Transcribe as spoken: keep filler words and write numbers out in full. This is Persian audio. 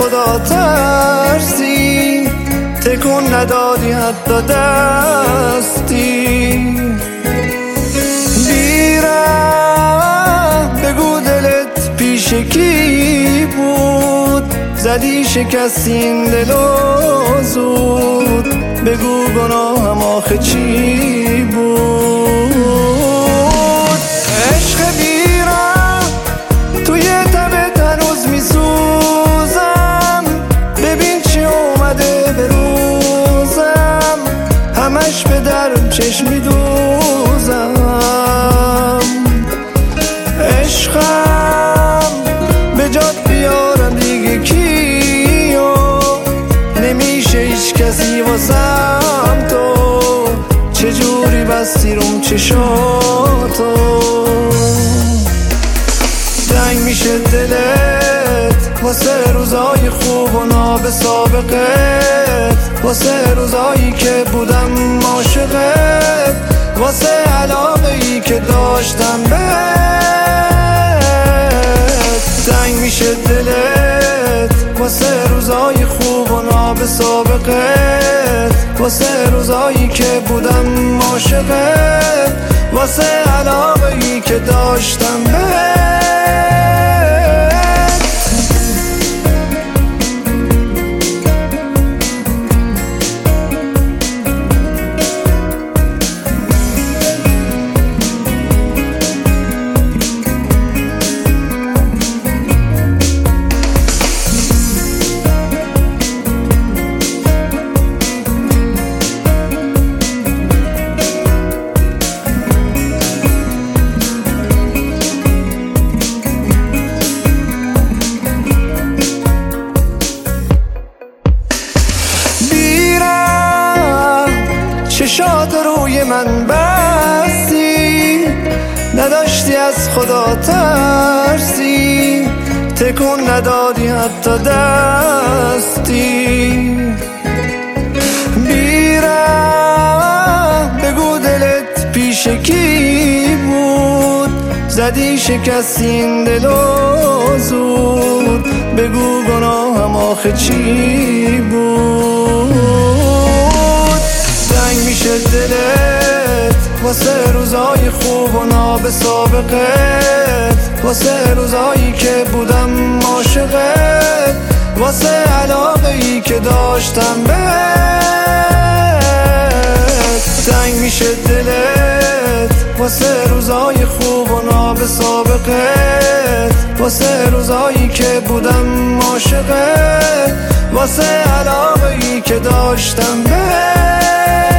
خدا ترسی، تکون ندادی حتی دستی. بیرم بگو دلت پیش کی بود، زدی شکستی این دلو زود، بگو گناهم آخه چی بود. عشق بیرم توی تبت هنوز میسوزم، ببین چی اومده به روزم، همش به در چشم میدوزم. عشقم به جات بیارم دیگه کیو، نمیشه هیچ کسی واسم تو، چجوری بستی روم چشاتو. تنگ میشه دلت واسه روزای خوب و ناب سابقت، واسه روزایی که بودم عاشقت، واسه علاقه ای که داشتم بهت. تنگ میشه دلت واسه روزای خوب و ناب سابقت، واسه روزایی که بودم عاشقت، واسه علاقه ای که داشتم بهت. چشات روی من بستی، نداشتی از خدا ترسی، تکون ندادی حتی دستی. بیرم بگو دلت پیش کی بود، زدی شکستی این دلو زود، بگو گناهم آخه چی بود. تنگ میشه دلت واسه روزای خوب و ناب سابقت، واسه روزایی که بودم عاشقت، واسه علاقه ای که داشتم بهت. تنگ میشه دلت واسه روزای خوب و ناب سابقت، واسه روزایی که بودم عاشقت، واسه علاقه ای که داشتم بهت.